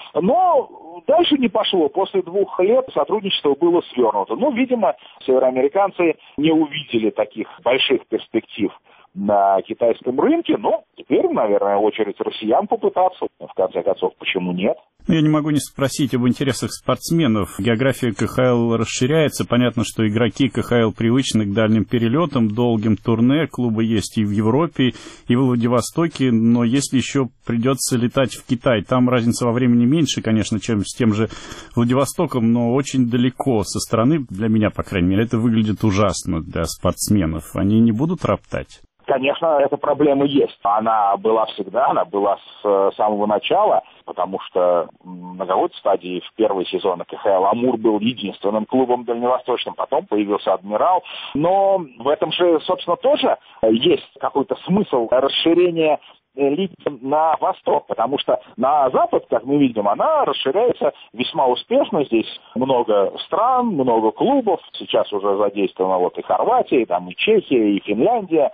Но дальше не пошло. После двух лет сотрудничество было свернуто. Ну, видимо, североамериканцы не увидели таких больших перспектив на китайском рынке. Ну, теперь, наверное, очередь россиян попытаться. В конце концов, почему нет? Я не могу не спросить об интересах спортсменов. География ка ха эл расширяется. Понятно, что игроки ка ха эл привычны к дальним перелетам, долгим турне. Клубы есть и в Европе, и в Владивостоке. Но если еще придется летать в Китай, там разница во времени меньше, конечно, чем с тем же Владивостоком, но очень далеко со стороны, для меня, по крайней мере, это выглядит ужасно для спортсменов. Они не будут роптать? Конечно, эта проблема есть. Она была всегда, она была с самого начала, потому что на какой-то стадии в первые сезоны ка ха эл «Амур» был единственным клубом дальневосточным, потом появился «Адмирал». Но в этом же, собственно, тоже есть какой-то смысл расширения лиги на восток, потому что на запад, как мы видим, она расширяется весьма успешно. Здесь много стран, много клубов. Сейчас уже задействована вот и Хорватия, и там и Чехия, и Финляндия.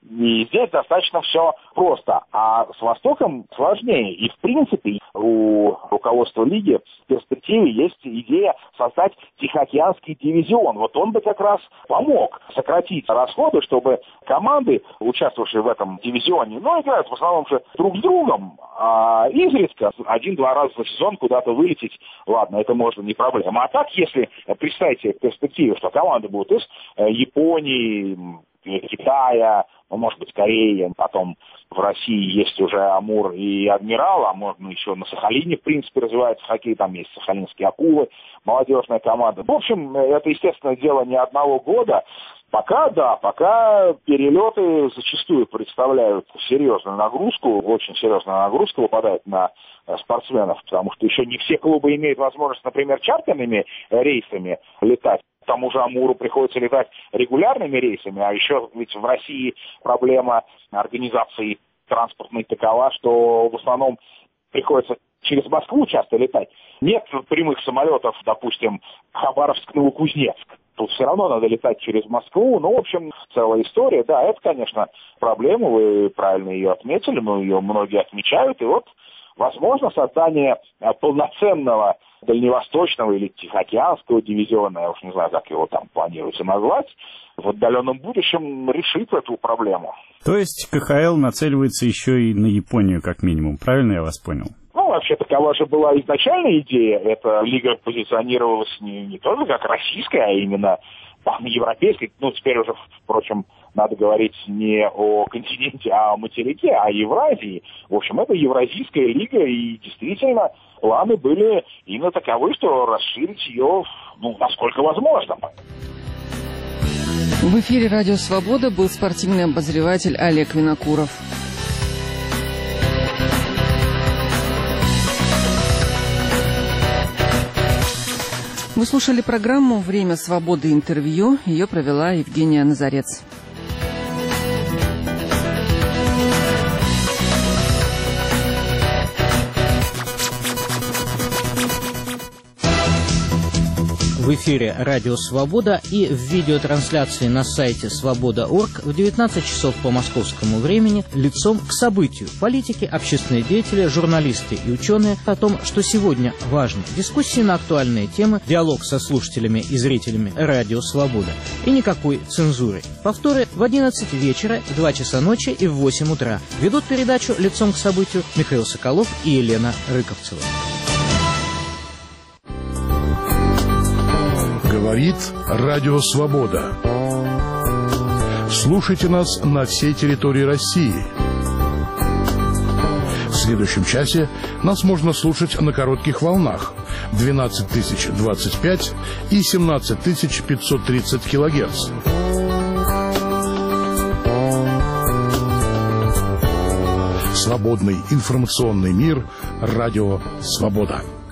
И здесь достаточно все просто. А с Востоком сложнее. И, в принципе, у руководства лиги в перспективе есть идея создать Тихоокеанский дивизион. Вот он бы как раз помог сократить расходы, чтобы команды, участвовавшие в этом дивизионе, ну, играют в основном же друг с другом, а изредка один-два раза в сезон куда-то вылететь, ладно, это можно, не проблема. А так, если представить себе в перспективе, что команды будут из Японии, Китая, ну, может быть, Корея, потом в России есть уже «Амур» и «Адмирал», а можно еще на Сахалине, в принципе, развивается хоккей, там есть сахалинские «Акулы», молодежная команда. В общем, это, естественно, дело не одного года. Пока, да, пока перелеты зачастую представляют серьезную нагрузку, очень серьезная нагрузка выпадает на спортсменов, потому что еще не все клубы имеют возможность, например, чартерными рейсами летать. К тому же «Амуру» приходится летать регулярными рейсами, а еще ведь в России проблема организации транспортной такова, что в основном приходится через Москву часто летать. Нет прямых самолетов, допустим, Хабаровск-Новокузнецк. Тут все равно надо летать через Москву. Ну, в общем, целая история. Да, это, конечно, проблема, вы правильно ее отметили, но ее многие отмечают. И вот, возможно, создание полноценного дальневосточного или тихоокеанского дивизиона, я уж не знаю, как его там планируется назвать, в отдаленном будущем решит эту проблему. То есть ка ха эл нацеливается еще и на Японию, как минимум. Правильно я вас понял? Ну, вообще, такова же была изначальная идея. Эта лига позиционировалась не, не только как российская, а именно там, европейской. Ну, теперь уже, впрочем, надо говорить не о континенте, а о материке, а о Евразии. В общем, это Евразийская лига, и действительно планы были именно таковы, что расширить ее, ну, насколько возможно. В эфире «Радио Свобода» был спортивный обозреватель Олег Винокуров. Вы слушали программу «Время свободы. Интервью». Ее провела Евгения Назарец. в эфире «Радио Свобода» и в видеотрансляции на сайте свобода точка орг в девятнадцать часов по московскому времени лицом к событию. Политики, общественные деятели, журналисты и ученые о том, что сегодня важно. Дискуссии на актуальные темы, диалог со слушателями и зрителями «Радио Свобода». И никакой цензуры. Повторы в одиннадцать вечера, в два часа ночи и в восемь утра. Ведут передачу «Лицом к событию» Михаил Соколов и Елена Рыковцева. Говорит Радио Свобода. Слушайте нас на всей территории России. В следующем часе нас можно слушать на коротких волнах двенадцать тысяч двадцать пять и семнадцать тысяч пятьсот тридцать килогерц. Свободный информационный мир. Радио Свобода.